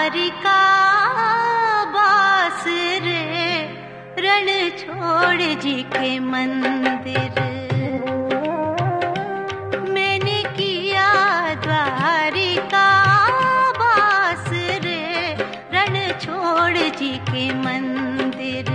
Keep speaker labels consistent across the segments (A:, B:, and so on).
A: द्वारिका बास रे, रण छोड़ जी के मंदिर। मैंने किया द्वारिका बास रे, रण छोड़ जी के मंदिर।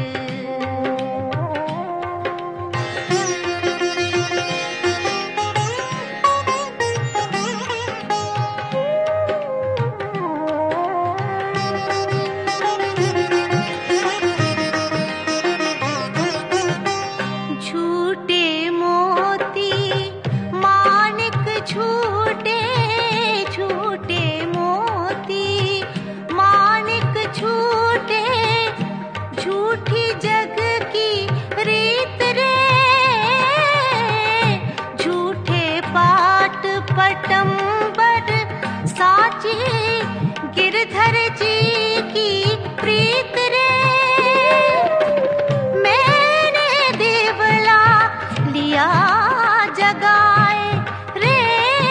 A: पटंबर साची गिरधर जी की प्रीत रे, मैंने देवला लिया जगाए रे,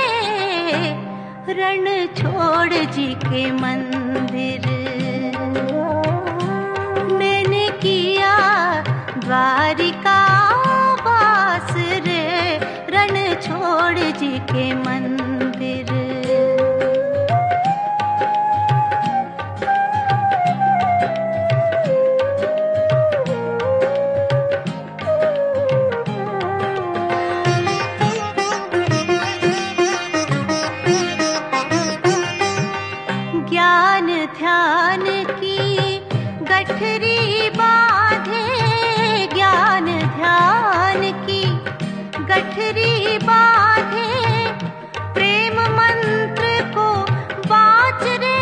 A: रण छोड़ जी के मंदिर। मैंने किया द्वारिका बास रे, रण छोड़ जी के मंदिर। ज्ञान ध्यान की गठरी बांधे, ज्ञान ध्यान की गठरी बांधे, प्रेम मंत्र को बाज रे,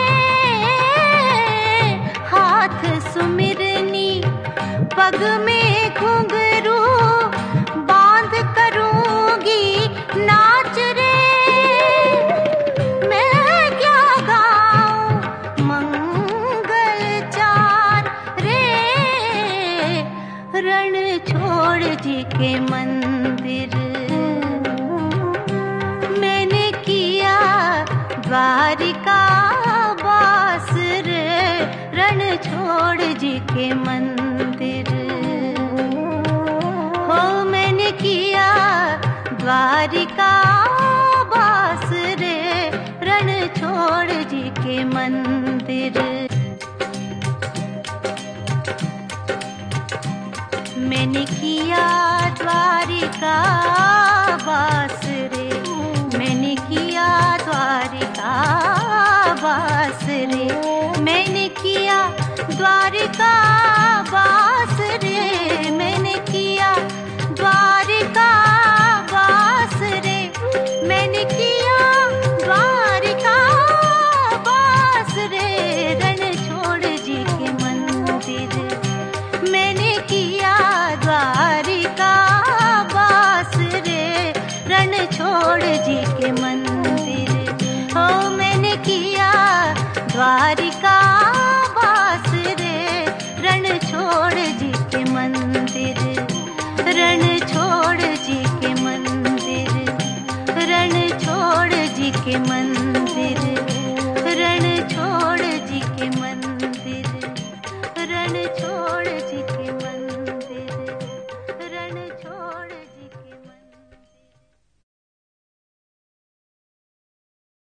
A: हाथ सुमिरनी पग में घुंघरू बांध करूंगी नाच रे, मैं क्या गाऊं मंगल चार रे, रण छोड़ जी के मंदिर। मैंने किया द्वारिका बास रे, रण छोड़ जी के मंदिर। हो मैंने किया द्वारिका बास रे, रण छोड़ जी के मंदिर। मैंने किया द्वारिका बास रे, मैंने किया द्वारिका बास रे, मैंने किया द्वारिका बास रे, मैंने किया द्वारिका बास रे, मैंने किया द्वारिका बास रे, रण छोड़ जी के मंदिर। मैंने किया द्वारिका बास रे, रण छोड़ जी के मंदिर। हो मैंने किया द्वारिका बास रे, रण छोड़ जी के मंदिर, रण छोड़ जी के मंदिर, रण छोड़ जी के मंदिर।